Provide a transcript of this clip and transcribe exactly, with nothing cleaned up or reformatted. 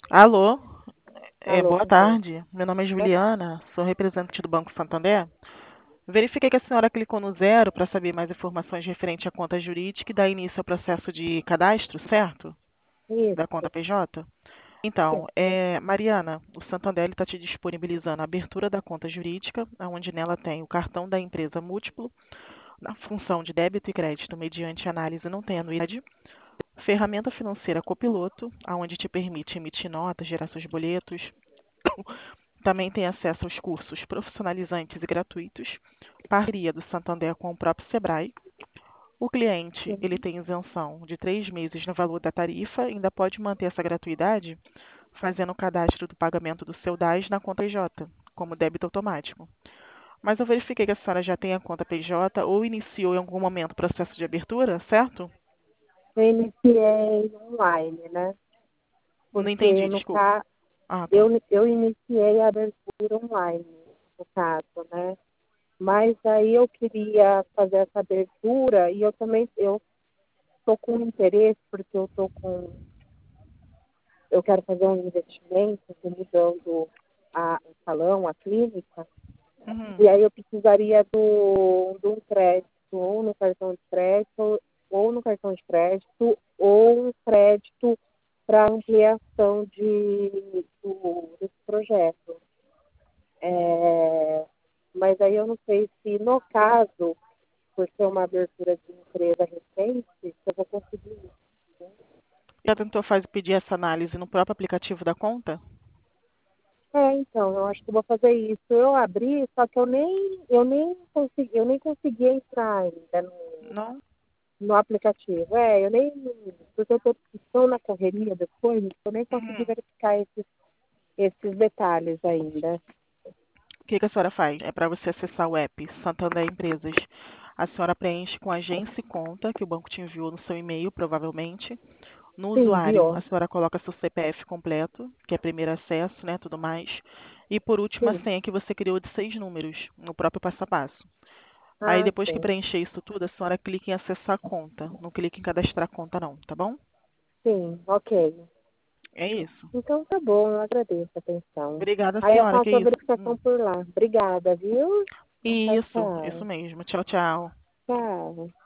Alô, é, Alô, boa bom dia. tarde. Meu nome é Boa tarde. Juliana, sou representante do Banco Santander. Verifiquei que a senhora clicou no zero para saber mais informações referente à conta jurídica e dar início ao processo de cadastro, certo? Da conta Isso, P J? Então, sim. é, Mariana, o Santander está te disponibilizando a abertura da conta jurídica, onde nela tem o cartão da empresa múltiplo, na função de débito e crédito mediante análise não tem anuidade, ferramenta financeira copiloto, onde te permite emitir notas, gerar seus boletos. Também tem acesso aos cursos profissionalizantes e gratuitos, parceria do Santander com o próprio Sebrae. O cliente ele Uhum. tem isenção de três meses no valor da tarifa, ainda pode manter essa gratuidade fazendo o cadastro do pagamento do seu D A S na conta P J, como débito automático. Mas eu verifiquei que a senhora já tem a conta P J ou iniciou em algum momento o processo de abertura, certo? Eu iniciei online, né? Não Porque entendi, no desculpa. caso, Ah, tá. eu, eu iniciei a abertura online, no caso, né? Mas aí eu queria fazer essa abertura e eu também eu tô com interesse porque eu tô com eu quero fazer um investimento, tô mudando a, o salão, a clínica, Uhum. e aí eu precisaria do, de um crédito, ou no cartão de crédito, ou no cartão de crédito, ou um crédito para ampliação de, do, desse projeto. É, mas aí eu não sei se, no caso, por ser uma abertura de empresa recente, se eu vou conseguir isso. Já tentou fazer, pedir essa análise no próprio aplicativo da conta? É, então, eu acho que eu vou fazer isso. Eu abri, só que eu nem, eu nem consegui, eu nem consegui entrar ainda no, Não? no aplicativo. É, eu nem, porque eu estou tão na correria das coisas, eu nem consegui Uhum. verificar esses, esses detalhes ainda. O que que a senhora faz? É para você acessar o app Santander Empresas. A senhora preenche com agência e conta, que o banco te enviou no seu e-mail, provavelmente. No Sim, usuário, a viu? senhora coloca seu C P F completo, que é primeiro acesso, né, tudo mais. E por último, a Sim. senha que você criou de seis números, no próprio passo a passo. Aí Ah, depois que sim. preencher isso tudo, a senhora clica em acessar a conta. Não clica em cadastrar a conta não, tá bom? Sim, ok. É isso. Então tá bom, eu agradeço a atenção. Obrigada, Aí eu senhora, que faço a isso. verificação Hum. por lá. Obrigada, viu? Tchau, Isso, isso tchau. mesmo. Tchau, tchau. Tchau.